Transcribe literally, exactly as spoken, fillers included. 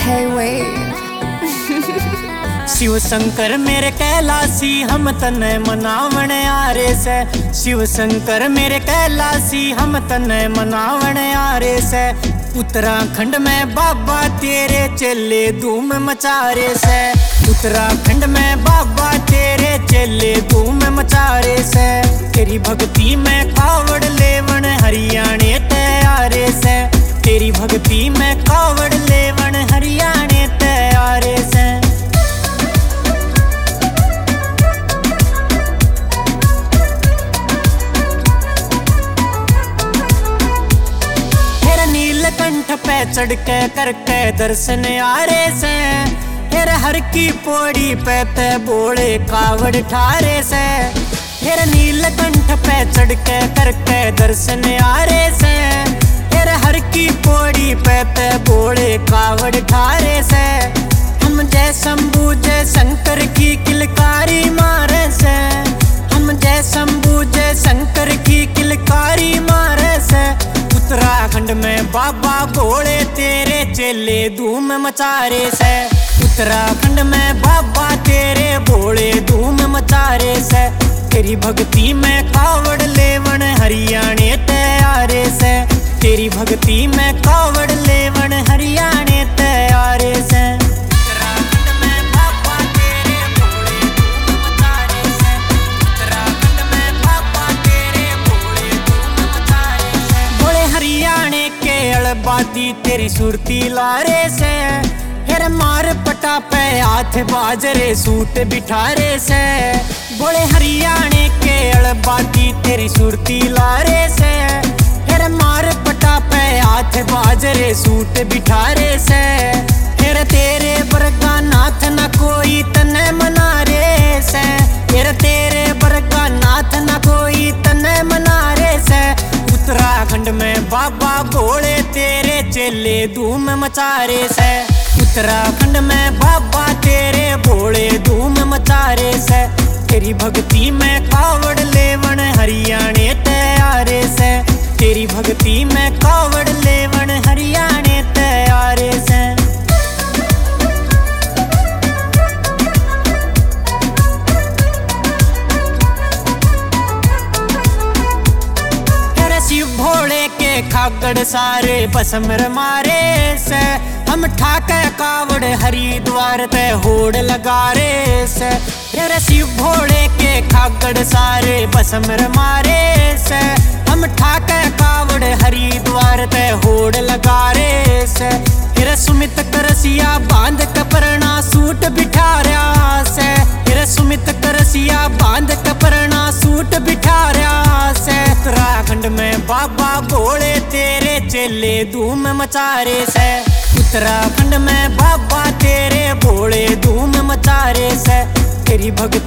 K-Wave। Shiv Shankar मेरे कैलासी हम तने मनावण आरे से। शिव शंकर मेरे कैलासी हम तने मनावण आरे से। उत्तराखंड में बाबा तेरे चेले धूम मचारे से। उत्तराखंड में बाबा तेरे चेले धूम मचारे से। तेरी भक्ति में कावड़ लेवण हरियाणे तैयारे से। तेरी भक्ति में कावड़ लेवण हरियाणे तैयारे से। नीलकंठ पे चढ़ के करके दर्शन आरे से। फिर हर की पौड़ी पे ते बोले कावड़ ठारे से। फिर नीलकंठ पे चढ़ के करके दर्शन आरे से। फिर हर की पौड़ी पे ते बोले कावड़ ठारे से। हम जय शंभू जय शंकर की किलकारी मारे से। हम जय शंभू जय शंकर की किलकारी मारे से। उत्तराखंड में बाबा भोले तेरे चेले धूम मचारे से। उत्तराखंड में बाबा तेरे भोले धूम मचारे से। तेरी भक्ति में कावड़ लेवण हरियाणे तैयारे से। तेरी भक्ति में कावड़ लेवण हरियाणे तैयारे से। बादी तेरी सुरती लारे से। फिर मार पटा पे हाथ बाजरे सूट बिठारे से। बोले हरियाणे के अड़बादी तेरी सुरती लारे से। फिर मार पटा पे हाथ बाजरे सूट बिठारे से। फिर तेरे बरगा नाथ न कोई तने मनारे से। फिर तेरे बरगा नाथ न कोई तने मनारे से। उत्तराखंड में बाबा भोले तेरे चेले धूम मचारे से। उत्तराखंड में बाबा तेरे भोले धूम मचारे से। तेरी भक्ति में कावड़ लेवण हरियाणे तैयारे से। तेरी भक्ति में कावड़ लेवण हरियाणे तैयारे से। भोले के खागड़ सारे बसमर मारे से। हम ठाके कावड़ हरिद्वार ते होड़ लगारे से। तेरे शिव भोले के खागड़ सारे बसमर मारे से। हम ठाके कावड़ हरिद्वार ते होड़ लगारे से। फिर सुमित करसिया बांध कपरना सूट बिठारिया से। फिर सुमित करसिया बांध कपरना सूट बिठारिया से। उत्तराखंड में बाबा भोले तेरे चेले धूम मचारे से। उत्तराखंड में बाबा तेरे भोले धूम मचारे से। तेरी भक्ति